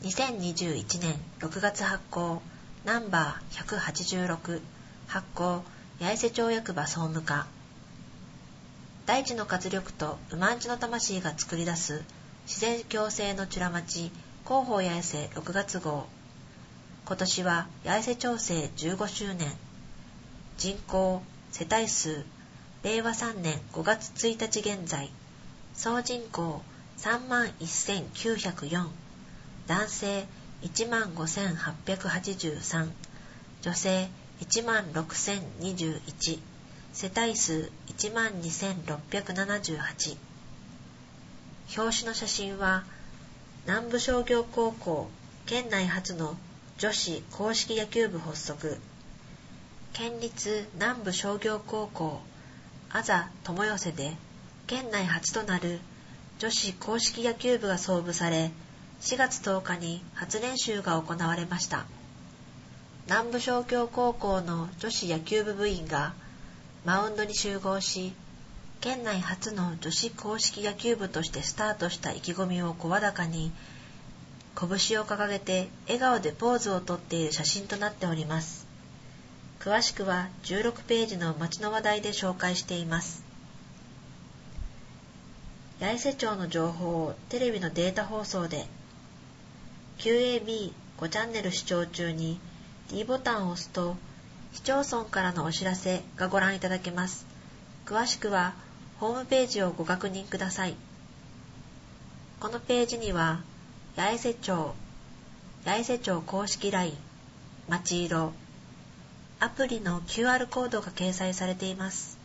2021年6月発行ナンバー186発行八重瀬町役場総務課。大地の活力と馬んちの魂が作り出す自然共生のチュラ町広報八重瀬6月号。今年は八重瀬町政15周年。人口世帯数令和3年5月1日現在総人口31,904、男性15,883、女性16,021、世帯数12,678。表紙の写真は南部商業高校県内初の女子硬式野球部発足、県立南部商業高校あざ友寄せで県内初となる女子硬式野球部が創部され、4月10日に初練習が行われました。南部商業高校の女子野球部部員がマウンドに集合し、県内初の女子硬式野球部としてスタートした意気込みを声高に、拳を掲げて笑顔でポーズをとっている写真となっております。詳しくは16ページの町の話題で紹介しています。八重瀬町の情報をテレビのデータ放送で QAB5 チャンネル視聴中に D ボタンを押すと市町村からのお知らせがご覧いただけます。詳しくはホームページをご確認ください。このページには八重瀬町公式 LINE、町色、アプリの QR コードが掲載されています。